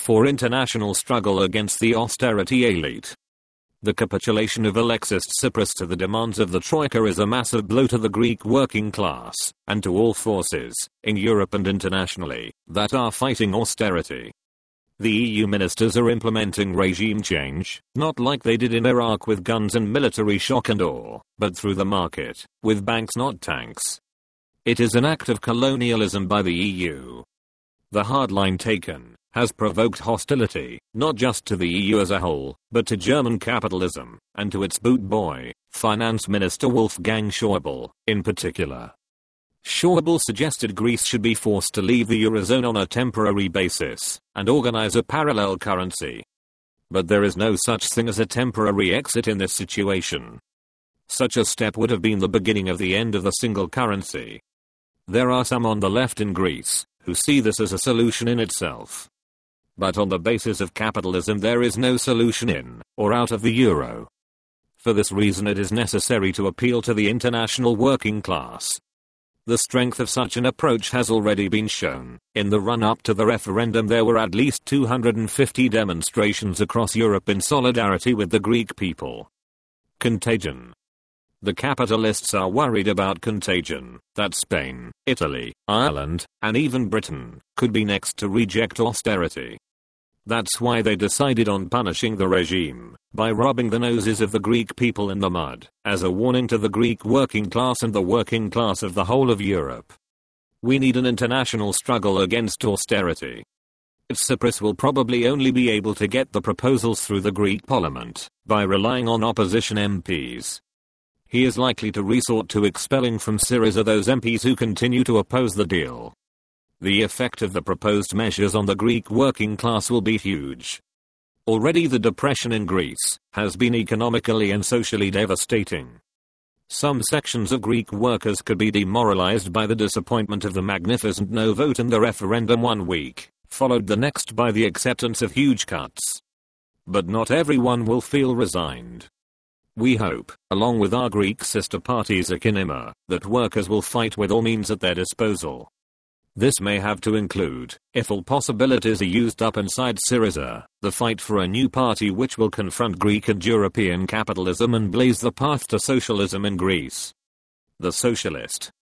for international struggle against the austerity elite. The capitulation of Alexis Tsipras to the demands of the Troika is a massive blow to the Greek working class, and to all forces, in Europe and internationally, that are fighting austerity. The EU ministers are implementing regime change, not like they did in Iraq with guns and military shock and awe, but through the market, with banks not tanks. It is an act of colonialism by the EU. The hard line taken has provoked hostility, not just to the EU as a whole, but to German capitalism, and to its boot boy, Finance Minister Wolfgang Schäuble, in particular. Schäuble suggested Greece should be forced to leave the Eurozone on a temporary basis, and organize a parallel currency. But there is no such thing as a temporary exit in this situation. Such a step would have been the beginning of the end of the single currency. There are some on the left in Greece, who see this as a solution in itself. But on the basis of capitalism there is no solution in, or out of the euro. For this reason it is necessary to appeal to the international working class. The strength of such an approach has already been shown. In the run-up to the referendum there were at least 250 demonstrations across Europe in solidarity with the Greek people. Contagion. The capitalists are worried about contagion, that Spain, Italy, Ireland, and even Britain could be next to reject austerity. That's why they decided on punishing the regime by rubbing the noses of the Greek people in the mud, as a warning to the Greek working class and the working class of the whole of Europe. We need an international struggle against austerity. Tsipras will probably only be able to get the proposals through the Greek parliament by relying on opposition MPs. He is likely to resort to expelling from Syriza those MPs who continue to oppose the deal. The effect of the proposed measures on the Greek working class will be huge. Already the depression in Greece has been economically and socially devastating. Some sections of Greek workers could be demoralized by the disappointment of the magnificent no vote in the referendum one week, followed the next by the acceptance of huge cuts. But not everyone will feel resigned. We hope, along with our Greek sister parties Akinima, that workers will fight with all means at their disposal. This may have to include, if all possibilities are used up inside Syriza, the fight for a new party which will confront Greek and European capitalism and blaze the path to socialism in Greece. The Socialist